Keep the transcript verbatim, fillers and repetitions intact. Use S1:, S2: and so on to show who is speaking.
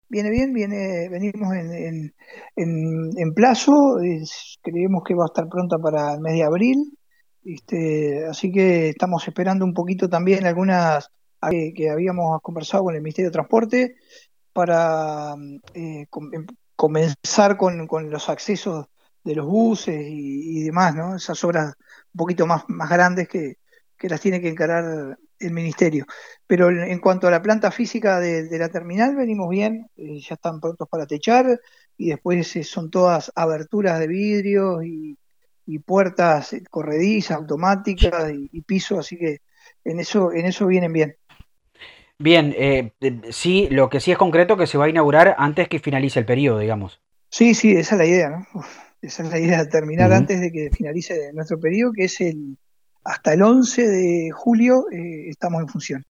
S1: viene bien, viene, venimos en, en, en, en plazo, es- creemos que va a estar pronta para el mes de abril, este, así que estamos esperando un poquito también algunas que, que habíamos conversado con el Ministerio de Transporte para eh, com- em- comenzar con, con los accesos de los buses y, y demás, ¿no? Esas obras un poquito más, más grandes que, que las tiene que encarar el ministerio. Pero en, en cuanto a la planta física de, de la terminal, venimos bien, eh, ya están prontos para techar y después eh, son todas aberturas de vidrios y, y puertas eh, corredizas, automáticas y, y piso, así que en eso, en eso vienen bien.
S2: Bien, eh, eh, sí, lo que sí es concreto que se va a inaugurar antes que finalice el periodo, digamos.
S1: Sí, sí, esa es la idea, ¿no? Uf, esa es la idea, terminar
S2: Ujú.
S1: antes de que finalice nuestro periodo, que es el hasta el once de julio, eh, estamos en función.